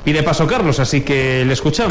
pide paso Carlos, así que le escuchamos.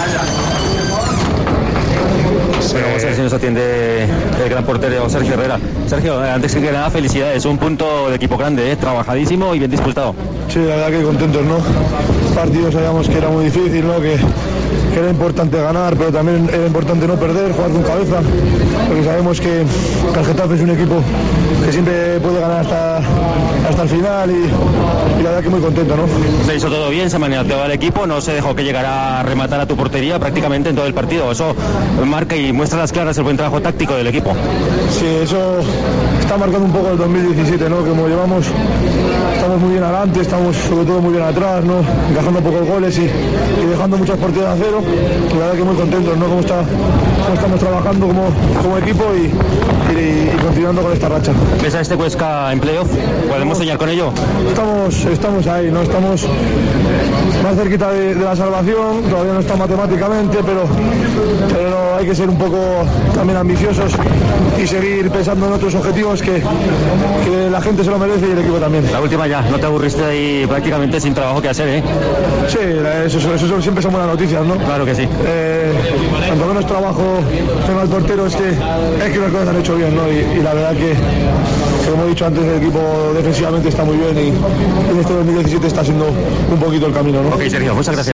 Bueno, vamos a ver si nos atiende el gran portero Sergio Herrera. Sergio, antes que nada, felicidades, un punto de equipo grande, trabajadísimo y bien disputado. Sí, la verdad que contentos, ¿no? Partido sabíamos que era muy difícil, ¿no? Que era importante ganar, pero también era importante no perder, jugar con cabeza, porque sabemos que el Getafe es un equipo que siempre puede ganar hasta el final y la verdad que muy contento, ¿no? Se hizo todo bien, se maniateó al equipo, no se dejó que llegara a rematar a tu portería prácticamente en todo el partido. Eso marca y muestra las claras el buen trabajo táctico del equipo. Sí, eso está marcando un poco el 2017, ¿no? Que como llevamos, estamos muy bien adelante, estamos sobre todo muy bien atrás, ¿no? Encajando pocos goles y dejando muchas partidas a cero. La verdad que muy contentos, ¿no? Cómo estamos trabajando como equipo y continuando con esta racha. ¿Ves a este Huesca en playoff? ¿Podemos soñar con ello? Estamos ahí, ¿no? Estamos más cerquita de la salvación, todavía no está matemáticamente, pero no, hay que ser un poco también ambiciosos y seguir pensando en otros objetivos que la gente se lo merece y el equipo también. La última ya, no te aburriste ahí prácticamente sin trabajo que hacer, ¿eh? Sí, eso siempre son buenas noticias, ¿no? Claro que sí. Cuanto menos trabajo tenga el portero es que las cosas han hecho bien, ¿no? Y la verdad que, como he dicho antes, el equipo defensivamente está muy bien y en este 2017 está siendo un poquito el camino, ¿no? Ok, Sergio, muchas gracias.